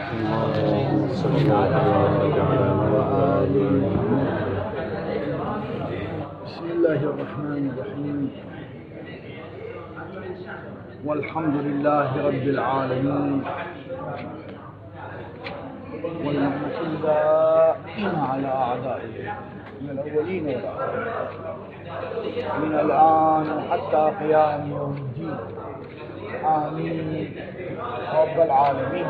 اللهم صل على بسم الله الرحمن الرحيم. والحمد لله رب العالمين، والنعمة الدائمة على أعدائه من الأولين والآخرين من الآن حتى قيام يوم الدين. آمين رب العالمين.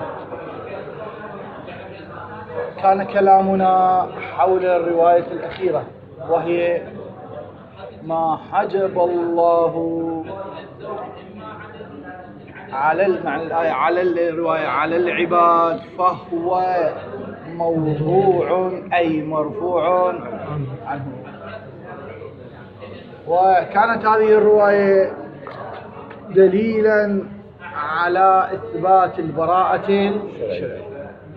كان كلامنا حول الرواية الأخيرة، وهي ما حجب الله على الرواية على العباد فهو موضوع أي مرفوع عنه. وكانت هذه الرواية دليلا على إثبات البراءة الشرعية،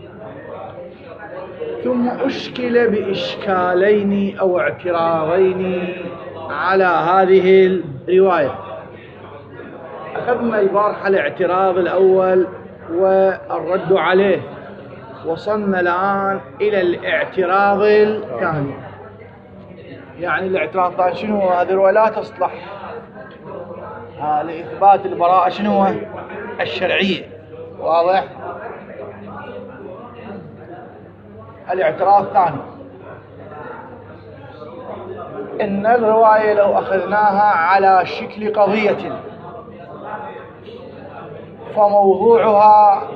ثم أشكل بإشكالين أو اعتراضين على هذه الرواية. أخذنا البارحة الاعتراض الأول والرد عليه، وصلنا الآن إلى الاعتراض الثاني. يعني الاعتراض الثاني شنو هو؟ هذه الرواية لا تصلح لإثبات البراءة شنو هو؟ الشرعية. واضح؟ الاعتراض الثاني إن الرواية لو أخذناها على شكل قضية فموضوعها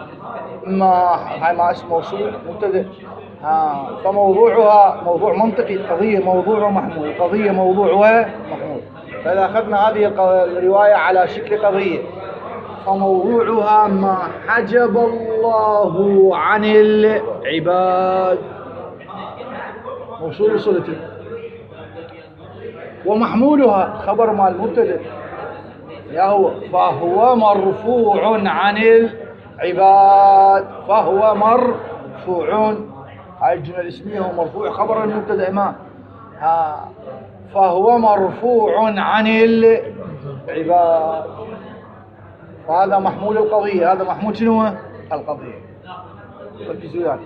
ما اسم موصول مبتدأ، فموضوعها موضوع منطقي، قضية موضوع ومحمول، قضية موضوع ومحمول. فإذا أخذنا هذه الرواية على شكل قضية فموضوعها ما حجب الله عن العباد، موصول وصلته، ومحمولها خبر مال مبتدأ فهو مرفوع عن العباد، فهو مرفوع. هاي الجملة الاسمية هو مرفوع خبر المبتدأ ما فهو مرفوع عن العباد، وهذا محمول القضية. هذا محمول شنو؟ القضية. ركزوا يعني.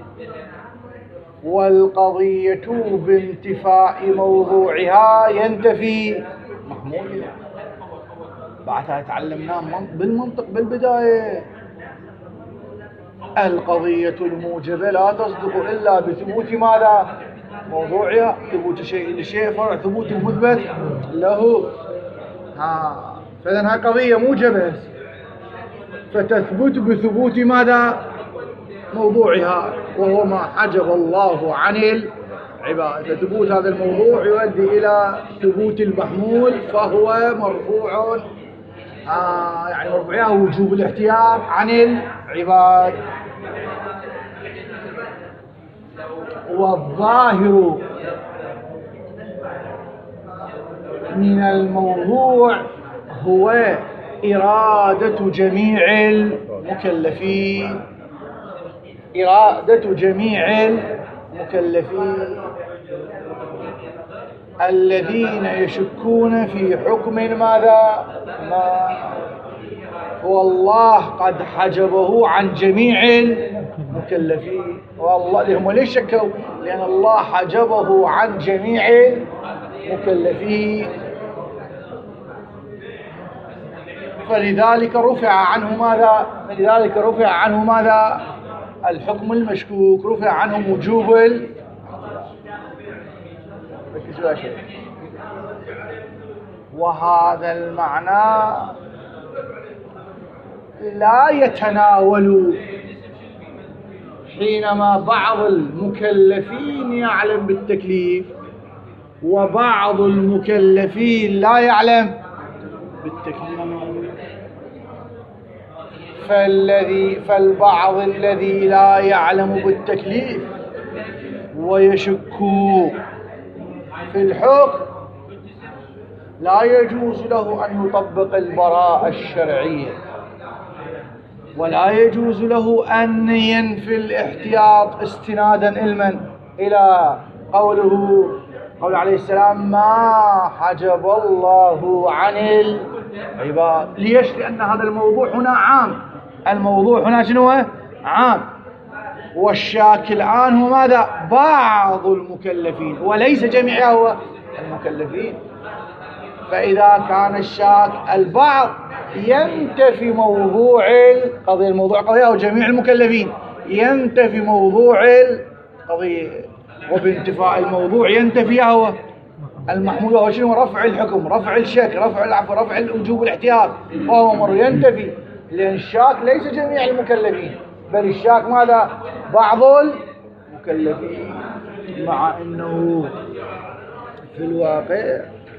والقضية بانتفاء موضوعها ينتفي محمولها. بعدها تعلمناه بالمنطق بالبداية. القضية الموجبة لا تصدق إلا بثبوت ماذا؟ موضوعها. ثبوت شيء لشيء فرع ثبوت المثبت له. فإذن هذه قضية موجبة فتثبت بثبوت ماذا؟ موضوعها، وهو ما حجب الله عن العباد. فثبوت هذا الموضوع يؤدي إلى ثبوت المحمول، فهو مرفوع يعني مرفوعها وجوب الاحتياط عن العباد. والظاهر من الموضوع هو إرادة جميع المكلفين، إرادة جميع المكلفين الذين يشكون في حكم ماذا؟ ما والله قد حجبه عن جميع المكلفين. والله هم ليش شكوا؟ لأن الله حجبه عن جميع المكلفين، فلذلك رفع عنه ماذا؟ الحكم المشكوك، رفع عنه وجوب وهذا المعنى لا يتناول حينما بعض المكلفين يعلم بالتكليف وبعض المكلفين لا يعلم بالتكليف. فالبعض الذي لا يعلم بالتكليف ويشك في الحكم لا يجوز له أن يطبق البراءة الشرعية، ولا يجوز له أن ينفي الاحتياط استنادا إلى قول عليه السلام ما حجب الله عن العباد. ليش؟ لأن هذا الموضوع هنا عام. الموضوع هنا شنو؟ عام. والشاك الآن هو ماذا؟ بعض المكلفين وليس جميع هو المكلفين. فإذا كان الشاك البعض ينتفي موضوع القضية، الموضوع قضية أو جميع المكلفين، ينتفي موضوع القضية، وبانتفاء الموضوع ينتفي هو المحمول، وهو شنو؟ رفع الحكم، رفع الشك، رفع العفو، رفع الوجوب الاحتياط، فهو مر ينتفي، لأن الشاك ليس جميع المكلفين بل الشاك ماذا؟ بعض المكلفين. مع أنه في الواقع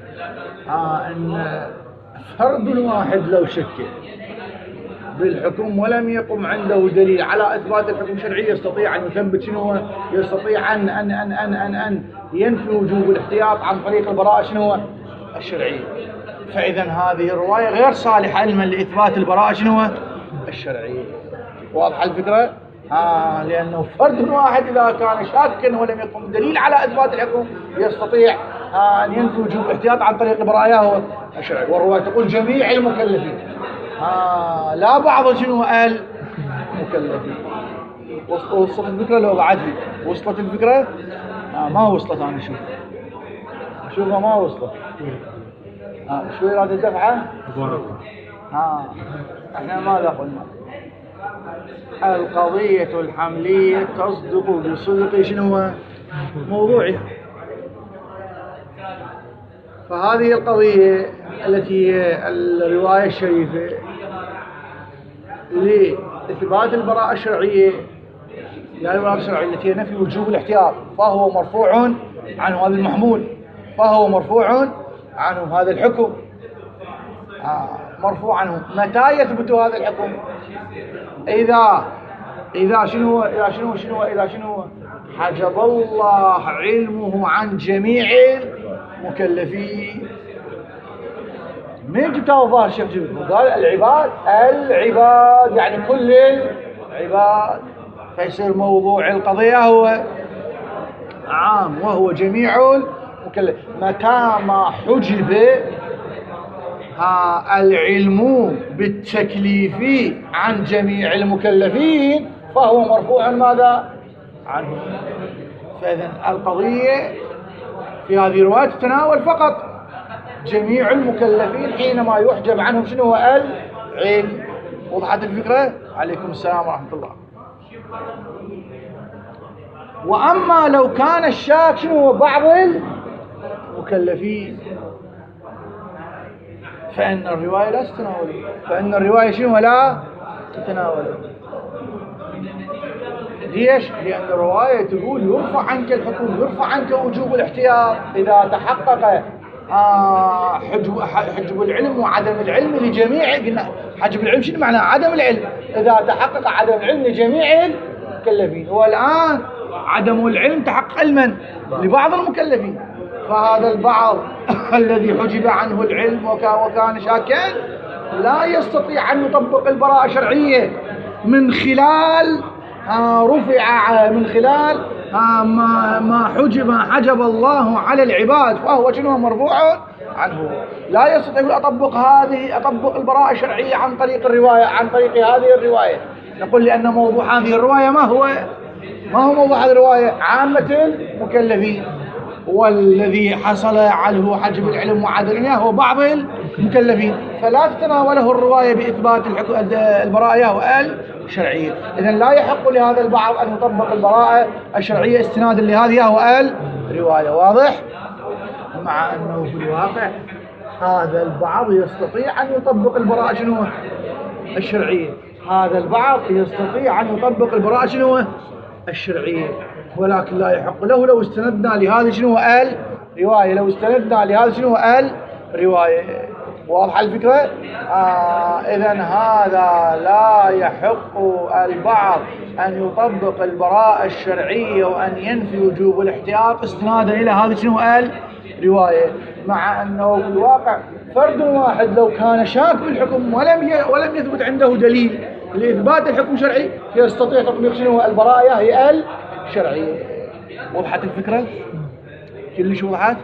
أن فرد واحد لو شك بالحكم ولم يقم عنده دليل على إثبات الحكم الشرعي يستطيع أن يثبت شنو؟ يستطيع أن ينفي وجوب الاحتياط عن طريق البراءة شنو؟ الشرعية. فإذا هذه الرواية غير صالحة علما لإثبات البراءة شنو؟ الشرعية. واضحة الفكرة؟ لأنه فرد واحد إذا كان شاكا ولم يقم دليل على إثبات الحكم يستطيع أن ينفي وجوب الاحتياط عن طريق البراءة الشرعية. والرواية تقول جميع المكلفين، لا بعض شنو؟ المكلفين. وصلت الفكرة لو بعدها؟ وصلت الفكرة؟ ما وصلت. أنا أشوفها ما وصلت. شوي راد الدفعة؟ احنا ماذا قلنا؟ القضية الحملية تصدق بصدق شنو؟ موضوعها. فهذه القضية التي هي الرواية الشريفة لإثبات البراءة الشرعية، يعني البراءة الشرعية التي هي نفي وجوب الاحتياط، فهو مرفوع عنه هذا المحمول، فهو مرفوع عنه هذا الحكم، مرفوع عنه. متى يثبت هذا الحكم؟ إذا شنو حجب الله علمه عن جميع المكلفين. من جبتها الظاهر الشيخ جبته؟ قال العباد يعني كل العباد، فيصير موضوع القضية هو عام وهو جميع المكلفين. متى ما حجب العلم بالتكليف عن جميع المكلفين فهو مرفوع ماذا؟ عنه. فإذن القضية في هذه الرواية تتناول فقط جميع المكلفين حينما يحجب عنهم شنو هو العلم. وضحت الفكرة؟ عليكم السلام ورحمة الله. وأما لو كان الشاك شنو هو بعض المكلفين فإن الرواية لا تتناول، فإن الرواية شنو لا تتناول. ليش؟ لأن الرواية تقول يرفع عنك الحكم، يرفع عنك وجوب الاحتياط إذا تحقق حجب العلم وعدم العلم لجميع. قلنا حجب العلم شنو معناه؟ عدم العلم. إذا تحقق عدم العلم لجميع المكلفين، والآن عدم العلم تحقق علما لبعض المكلفين، فهذا البعض الذي حجب عنه العلم وكان شاكا لا يستطيع أن يطبق البراءة الشرعية من خلال من خلال ما حجب الله على العباد، فهو شنو مرفوع عنه. لا يستطيع أطبق البراءة الشرعية عن طريق الرواية، عن طريق هذه الرواية. نقول لأن موضوع هذه الرواية ما هو موضوع هذه الرواية؟ عامة المكلفين، والذي حصل عنه حجب العلم وعدم هو بعض المكلفين، فلا تتناوله الرواية بإثبات البراءة الشرعية. إذن لا يحق لهذا البعض أن يطبق البراءة الشرعية استنادا لهذه الرواية. واضح؟ مع أنه في الواقع هذا البعض يستطيع أن يطبق البراءة شنو الشرعية، هذا البعض يستطيع أن يطبق البراءة شنو الشرعية، ولكن لا يحق له لو استندنا لهذه شنو الرواية، لو استندنا لهذه شنو الرواية. واضحة الفكرة؟ إذن هذا لا يحق البعض أن يطبق البراءة الشرعية وأن ينفي وجوب الاحتياط استنادا إلى هذه شنو الرواية، مع أنه في الواقع فرد واحد لو كان شاك بالحكم ولم يثبت عنده دليل لإثبات الحكم الشرعي يستطيع تطبيق شنو البراءة هي الشرعية. وضحت الفكرة؟ كلش وضحت؟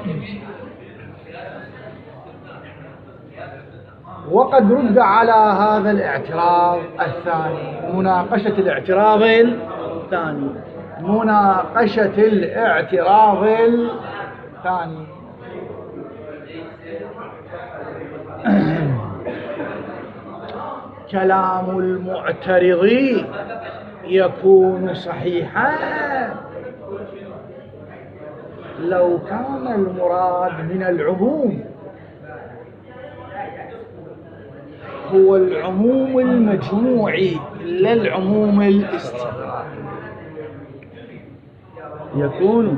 وقد رد على هذا الاعتراض الثاني مناقشة الاعتراض الثاني مناقشة الاعتراض الثاني. كلام المعترض يكون صحيحا لو كان المراد من العموم هو العموم المجموعي لا العموم الاستغراقي. يكون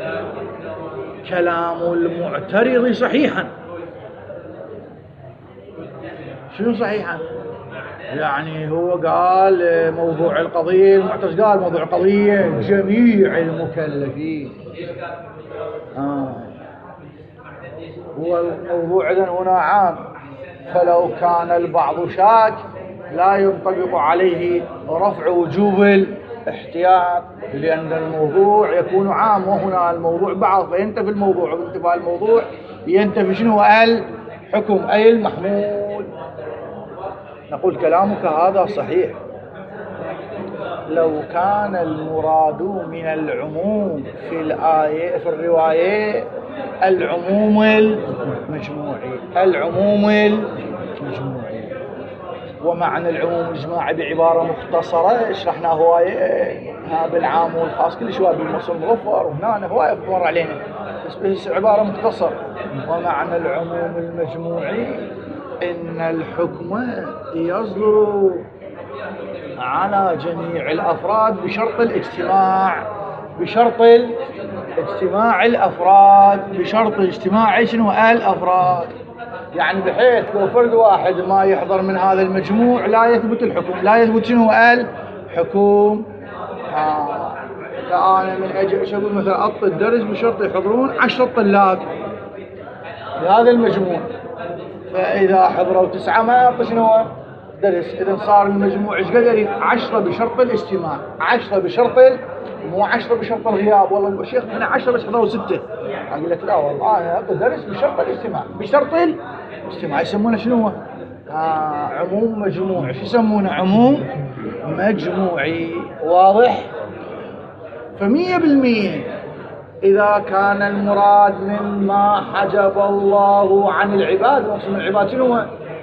كلام المعترض صحيحا. شنو صحيحا؟ يعني هو قال موضوع القضية، المعترض قال موضوع القضية جميع المكلفين. هو الموضوع إذن هنا عام، فلو كان البعض شاك لا ينطبق عليه رفع وجوب الاحتياط، لأن الموضوع يكون عام وهنا الموضوع بعض، فينتفي الموضوع، وانتفاء الموضوع ينتفي شنو؟ الحكم أي المحمول. نقول كلامك هذا صحيح لو كان المراد من العموم في الآية في الرواية العموم المجموعي. العموم المجموعي ومعنى العموم الإجماعي بعبارة مختصرة شرحنا هواية بالعام والخاص كل شوية بالمصر المغفر وهنا هواية مر علينا، بس عبارة مختصرة. ومعنى العموم المجموعي إن الحكم يصدر على جميع الأفراد بشرط الاجتماع، بشرط اجتماع الأفراد، بشرط اجتماع شنو الأفراد. يعني بحيث لو فرد واحد ما يحضر من هذا المجموع لا يثبت الحكم، لا يثبت شنو الحكم. فأنا من أجل أقول مثلا أعطي الدرس بشرط يحضرون 10 طلاب بهذا المجموع، فإذا حضروا 9 ما يعطي شنو درس. إذا صار المجموع ايش قدر؟ 10 بشرط الاجتماع، 10 بشرط مو 10 بشرط الغياب. والله شيخ أنا 10 بس حضروا 6. أقول لك لا والله أنا أعطي درس بشرط الاجتماع، بشرط الاجتماع. يسمونه شنو؟ عموم مجموعي. شو يسمونه؟ عموم مجموعي. واضح؟ ف100% إذا كان المراد مما حجب الله عن العباد، مقصود من العباد شنو؟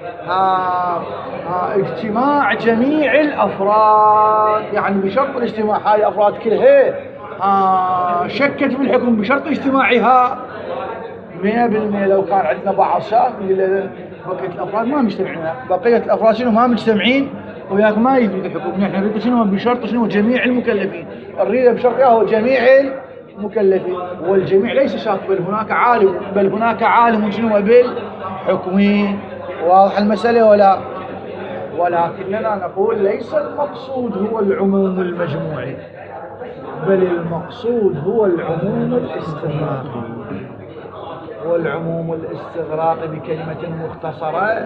اجتماع جميع الأفراد، يعني بشرط الاجتماع هاي الأفراد كلها شكت في الحكم بشرط اجتماعها 100%. لو كان عندنا بعض شاك بقية الأفراد ما مجتمعين، بقية الأفراد شنو ما مجتمعين وياك ما يثبت الحكم. نحن نريد شنو؟ بشرط شنو؟ جميع المكلفين. نريد بشرط هو جميع المكلفين، والجميع ليس شاك بل هناك عالم شنو بالحكم. واضح المسألة ولا؟ ولكننا نقول ليس المقصود هو العموم المجموعي، بل المقصود هو العموم الاستغراقي. والعموم الاستغراقي بكلمة مختصرة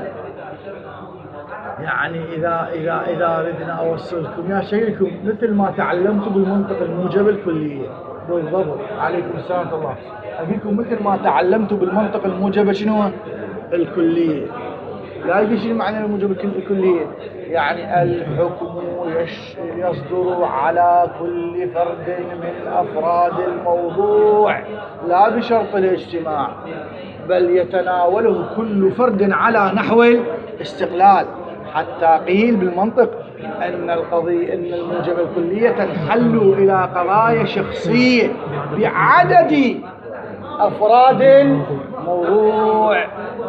يعني إذا ردنا أوصلكم يا شيخكم مثل ما تعلمتوا بالمنطق الموجب الكلية بالضبط. عليكم السلام ورحمة الله. أبيكم مثل ما تعلمتوا بالمنطق الموجب شنو الكلية. لا يجي شيء معنى الموجب الكلية، يعني الحكم يصدر على كل فرد من أفراد الموضوع لا بشرط الاجتماع، بل يتناوله كل فرد على نحو الاستقلال. حتى قيل بالمنطق أن الموجب الكلية تنحل إلى قضايا شخصية بعدد أفراد الموضوع.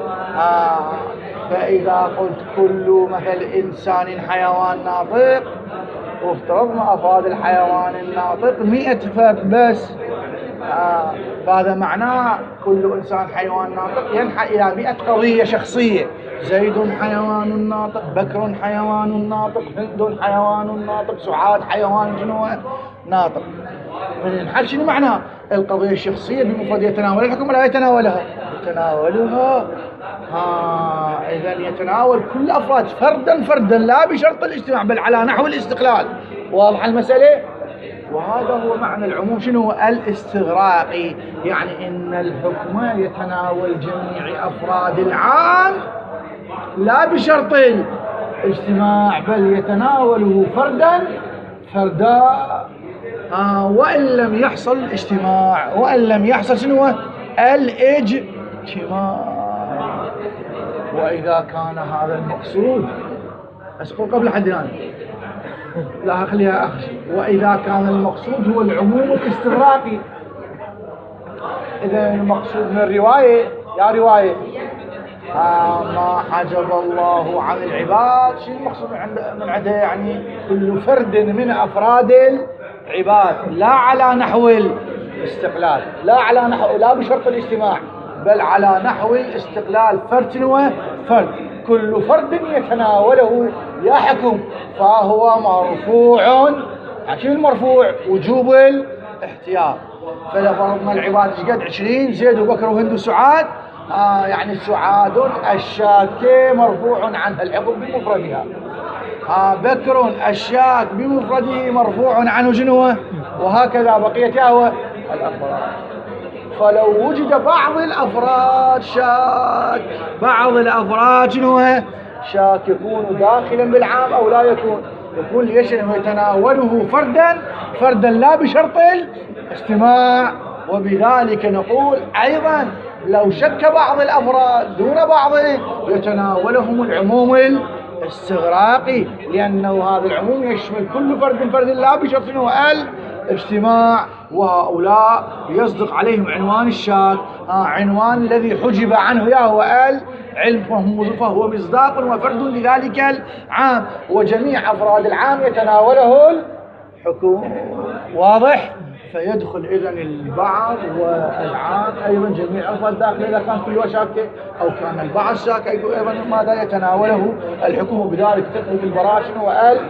فإذا قلت كل مثل إنسان حيوان ناطق، وافترضنا أفراد الحيوان الناطق 100 فرد بس، فهذا معناه كل إنسان حيوان ناطق ينحى إلى 100 قضية شخصية. زيد حيوان ناطق، بكر حيوان ناطق، هند حيوان ناطق، سعاد حيوان شنو ناطق. من الحل شنو معناه؟ القضية الشخصية بمفرد يتناول الحكم ولا يتناولها؟ يتناولها. إذا يتناول كل أفراد فردا لا بشرط الاجتماع بل على نحو الاستقلال. واضح المسألة؟ وهذا هو معنى العموم شنو الاستغراقي، يعني إن الحكم يتناول جميع أفراد العام لا بشرط الاجتماع بل يتناوله فردا وإن لم يحصل الاجتماع، وإن لم يحصل شنو هو الاجتماع. وإذا كان هذا المقصود، أسقط قبل حد الآن، لا خليها آخر شيء. وإذا كان المقصود هو العموم الاستغراقي، إذا المقصود من الرواية يا رواية ما حجب الله عن العباد، شيء المقصود من عندها يعني كل فرد من أفراد العباد، لا على نحو الاستقلال، لا على نحو لا بشرط الاجتماع، بل على نحو الاستقلال، فرد وفرد، كل فرد يتناوله يحكم، فهو مرفوع. شنو المرفوع؟ وجوب الاحتياط. فلو فرضنا العباد ايش قد 20 زيد وبكر وهند وسعاد، يعني سعاد الشاك مرفوع عنها الحكم بمفردها، بكر الشاك بمفرده مرفوع عنه شنو، وهكذا بقية الأفراد. فلو وجد بعض الأفراد شاك، بعض الأفراد شنو شاك، يكون داخلا بالعام أو لا يكون، يكون ليشنه يتناوله فردا لا بشرط الاجتماع. وبذلك نقول أيضا لو شك بعض الأفراد دون بعض يتناولهم العموم الاستغراقي، لأنه هذا العموم يشمل كل فرد لا بشرط الاجتماع. وهؤلاء يصدق عليهم عنوان الشاك، عنوان الذي حجب عنه يا هو العلم، فهو مصداق وفرد لذلك العام، وجميع أفراد العام يتناوله الحكم. واضح؟ فيدخل إذن البعض والعام أيضا جميع أفراد داخل، إذا كان كل شاكة أو كان البعض شاكة أيضا ماذا يتناوله الحكم، وبذلك تثبت البراءة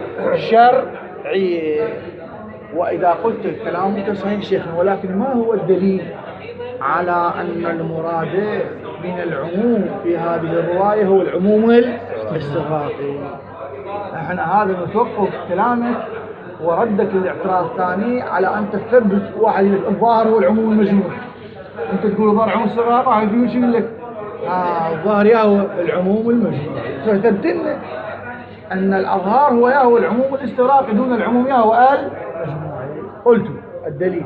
والشرعية. وإذا قلت كلامك صحيح شيخنا، ولكن ما هو الدليل على أن المراد من العموم في هذه الرواية هو العموم الاستغراقي؟ احنا هذا نتوقف كلامك وردك للاعتراض الثاني على أن تثبت واحد الظاهر هو العموم المجموع، أنت تقول الظاهر عموم الاستغراقي، واحد يقول شنو لك الظاهر يا هو العموم المجموع، فتبتلنا أن الأظهار هو يا هو العموم الاستغراقي دون العموم يا هو المجموع. قلت الدليل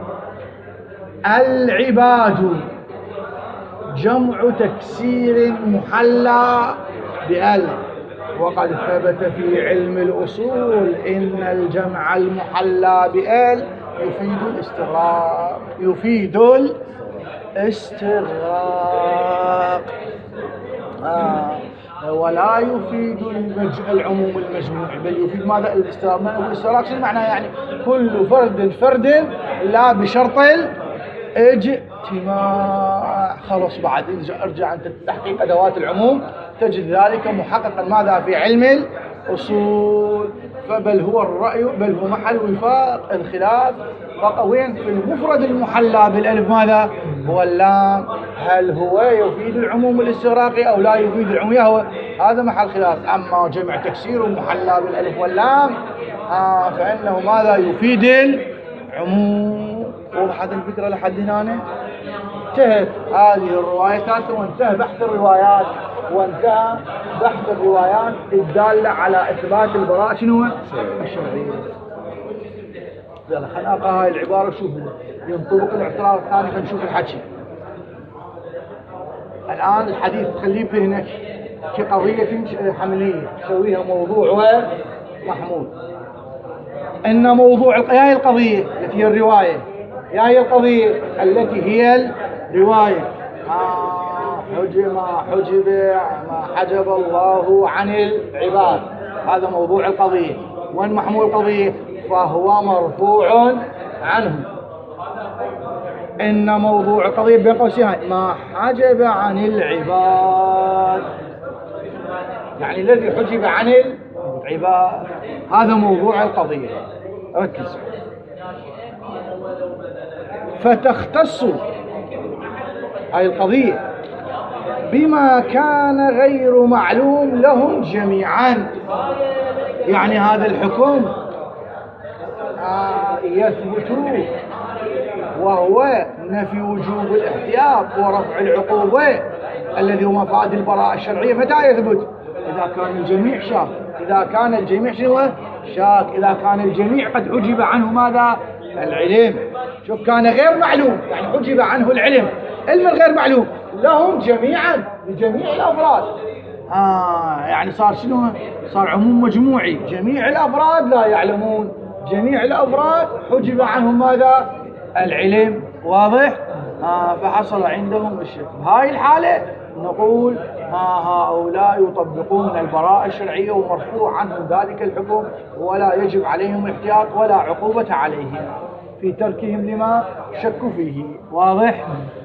العباد جمع تكسير محلى بأل، وقد ثبت في علم الأصول إن الجمع المحلى بأل يفيد الاستغراق، يفيد الاستغراق ولا يفيد العموم المجموع، بل يفيد ماذا؟ الاستغراق. الاستغراق شو معناه؟ يعني كل فرد لا بشرط الاجتماع. خلاص بعد ارجع انت تحقيق ادوات العموم تجد ذلك محققا ماذا؟ في علم الاصول. فبل هو الرأي، بل هو محل وفاق الخلاف وين؟ في المفرد المحلى بالالف ماذا؟ هو اللام، هل هو يفيد العموم الاستغراقي او لا يفيد العموم؟ هو هذا محل خلاف. اما جمع تكسير محلى بالالف واللام فانه ماذا؟ يفيد العموم. وضحت الفكره لحد هنا؟ انتهت هذه الروايه الثالثه، وانتهى بحث الروايات، وانتهى بحث الروايات الداله على اثبات البراءه شنو؟ الشرعيه. يلا خلينا نقرا هاي العباره شوف ينطبق الاعتراض الثاني، خلينا نشوف الحكي. الان الحديث خليه في هناك كقضيه حمليه تسويها موضوع ومحمول. ان موضوع يا القضيه التي هي الروايه، يا هي القضيه التي هي الروايه ما حجب الله عن العباد، هذا موضوع القضيه. وين محمول القضيه؟ فهو مرفوع عنه. إن موضوع القضية بين قوسين ما حجب عن العباد، يعني الذي حجب عن العباد هذا موضوع القضية. ركز. فتختص هاي القضية بما كان غير معلوم لهم جميعا، يعني هذا الحكم يثبت وهو نفي وجوب الاحتياط ورفع العقوبة الذي هو مفاد البراءة الشرعية. متى يثبت؟ إذا كان الجميع شاك، إذا كان الجميع شنو؟ شاك، إذا كان الجميع قد حجب عنه ماذا؟ العلم. شوف كان غير معلوم يعني حجب عنه العلم، علم غير معلوم لهم جميعا لجميع الأفراد. يعني صار شنو؟ صار عموم مجموعي، جميع الأفراد لا يعلمون، جميع الأفراد حجب عنهم ماذا؟ العلم. واضح؟ فحصل عندهم الشك. بهاي الحالة نقول هؤلاء يطبقون البراءة الشرعية ومرفوع عنهم ذلك الحكم ولا يجب عليهم الاحتياط ولا عقوبة عليهم في تركهم لما شكوا فيه. واضح؟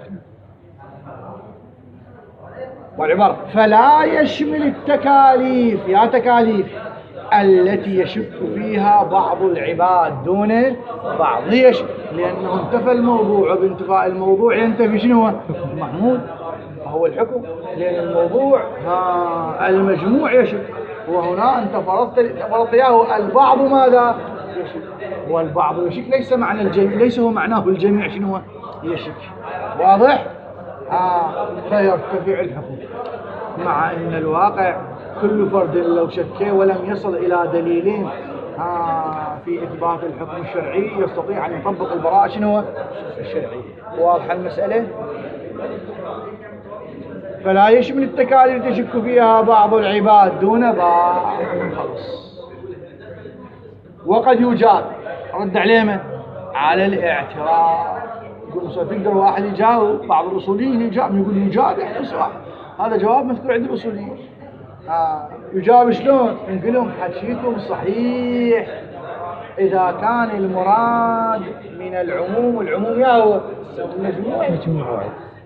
والعبارة فلا يشمل التكاليف، يا تكاليف التي يشك فيها بعض العباد دون بعض. ليش؟ لأنه انتفى الموضوع، وبانتفاء الموضوع ينتفي شنو؟ محمود هو الحكم، لأن الموضوع المجموع يشك، وهنا أنت فرضت إياه البعض ماذا؟ يشك، والبعض يشك ليس معنى الجميع، ليس هو معناه الجميع شنو؟ يشك. واضح؟ فيرتفع الحكم، مع أن الواقع كل فرد لو شكى ولم يصل إلى دليلين في إثبات الحكم الشرعي يستطيع أن يطبق البراءة شنو؟ الشرعية. واضحة المسألة؟ فلا يشمل التكاليف تشك فيها بعض العباد دون بعض. خلص. وقد يجاب، رد عليه على الاعتراض. يقول تقدر واحد يجاوب، بعض الأصوليين يقول يجاب يعني سؤال، هذا جواب مذكور عند الأصوليين. يجاب شلون؟ نقول لهم حكيكم صحيح إذا كان المراد من العموم، العموم يا هو المجموع،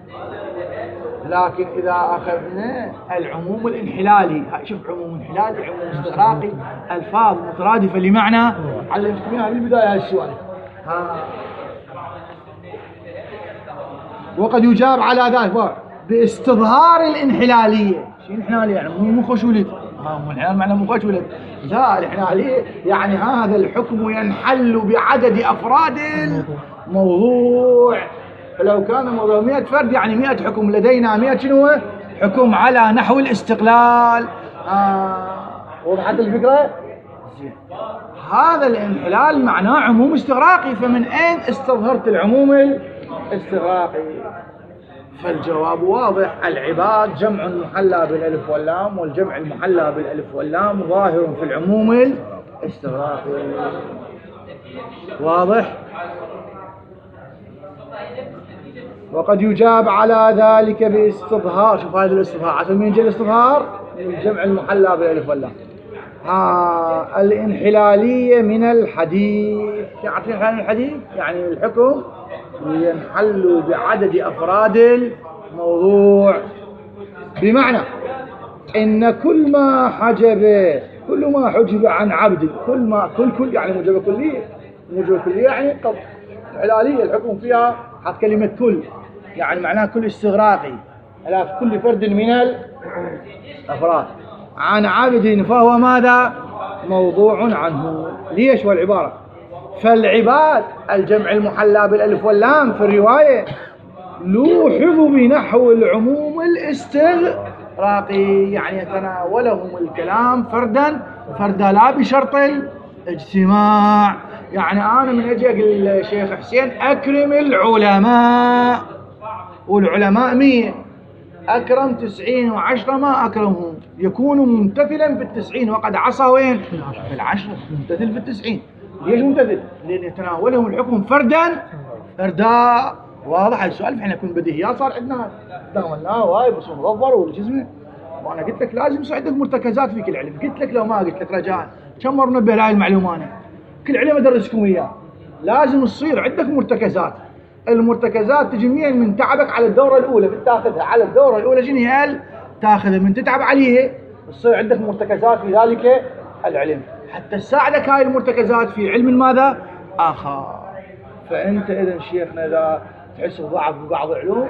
لكن إذا أخذنا العموم الانحلالي، شوف عموم انحلالي، عموم استغراقي، ألفاظ مترادفة لمعنى، علمتكم إياها بالبداية هالسؤال. وقد يجاب على ذلك باستظهار الانحلالية. شو الانحلالية؟ يعني مو خوش ولد، الانحلال معناه مو خوش ولد، لا الانحلالية يعني هذا الحكم ينحل بعدد أفراد الموضوع. فلو كان الموضوع 100 فرد يعني 100 حكم، لدينا 100 شنو؟ حكم على نحو الاستقلال. وضحت الفكرة؟ هذا الانحلال معناه عموم استغراقي، فمن أين استظهرت العموم الاستغراقي؟ فالجواب واضح، العباد جمع محلى بالالف واللام، والجمع المحلى بالالف واللام ظاهر في العموم الاستغراقي. واضح؟ وقد يجاب على ذلك باستظهار، شوف هذا الاستظهار، عشان من يجي الاستظهار؟ الجمع المحلى بالالف واللام. الانحلالية من الحديث. عارفين الحديث؟ يعني الحكم ينحل بعدد أفراد الموضوع، بمعنى إن كل ما حجب عن عبد، كل يعني موجبة كلية، يعني قبل الحلالية الحكم فيها حط كلمة كل، يعني معناه كل استغراقي على كل فرد من الأفراد عن عبد، فهو ماذا؟ موضوع عنه. ليش؟ والعبارة فالعباد الجمع المحلى بالالف واللام في الرواية لوحظ بنحو العموم الاستغراقي، يعني يتناولهم الكلام فردا لا بشرط الاجتماع. يعني أنا من أجي أقول للشيخ حسين أكرم العلماء، والعلماء 100، أكرم 90 و10 ما أكرمهم، يكون ممتثلا في 90 وقد عصى وين؟ في 10، ممتثل في 90. ليش ممتثل؟ لأن يتناولهم الحكم فردا. واضح السؤال؟ احنا يكون بديهيات صار عندنا تناولناه واي بس مظفر والجزمة. وأنا قلت لك لازم يصير عندك مرتكزات في كل علم. قلت لك لو ما قلت لك رجاء كم مرة نبه لهاي المعلومات، كل علم أدرسكم إياه لازم تصير عندك مرتكزات. المرتكزات تجي من تعبك على الدورة الأولى، بتاخذها على الدورة الأولى شنو هي؟ تاخذها من تتعب عليها تصير عندك مرتكزات في ذلك العلم حتى تساعدك هاي المرتكزات في علم ماذا؟ آخر. فأنت إذا شيخنا إذا تحس بضعف ببعض العلوم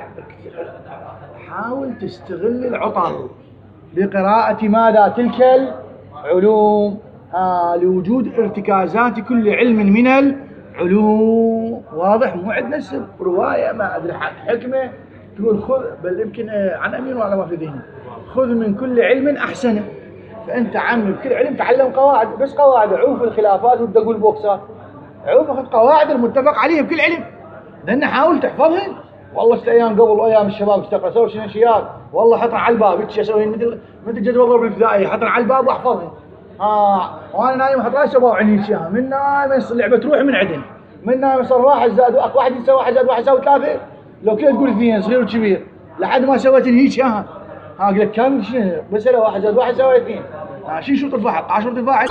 حاول تستغل العطل بقراءة ماذا؟ تلك العلوم لوجود ارتكازات كل علم من العلوم. واضح؟ مو عندنا نسب رواية ما أدري حكمة تقول خذ، بل يمكن عن أمين ولا ما في ذهني، خذ من كل علم أحسنه. فأنت عمي بكل علم تعلم قواعد، بس قواعد عوف الخلافات وتدقوا البوكسات، عوف اخذ قواعد المتفق عليها بكل علم، لان حاول تحفظهن. والله 6 ايام قبل ايام الشباب اشتغل سووا شنو اشياء، والله حطن على الباب هيك اسوي مثل جدول ضرب الابتدائي، حطن على الباب واحفظهن. وانا نايم احط راسي وابوعني اياها، من نايم اللعبه تروح من عدن، من نايم صار 1 زائد واحد يساوي 1 زائد 1 يساوي 3، لو كنت تقول 2 صغير وكبير لحد ما سويت هيك ها اقول لك كان شنو مساله 1 زائد 1 يساوي 2. شو شرط الفاعل؟ 10 الفاعل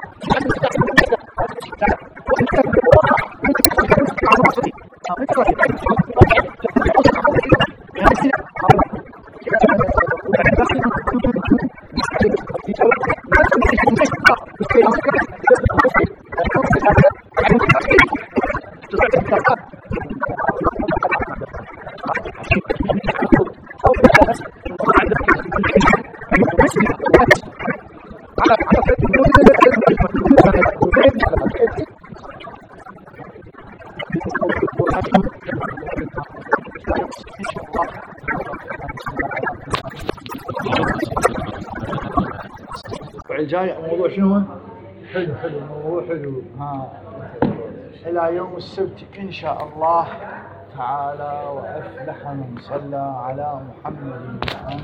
الجاي الموضوع شنو هو؟ حلو الموضوع حلو. إلى يوم السبت إن شاء الله تعالى. وأفلح من صلى على محمد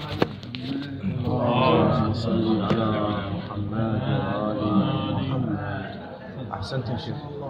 اللهم صل على محمد وآل محمد. أحسنتم شيخ.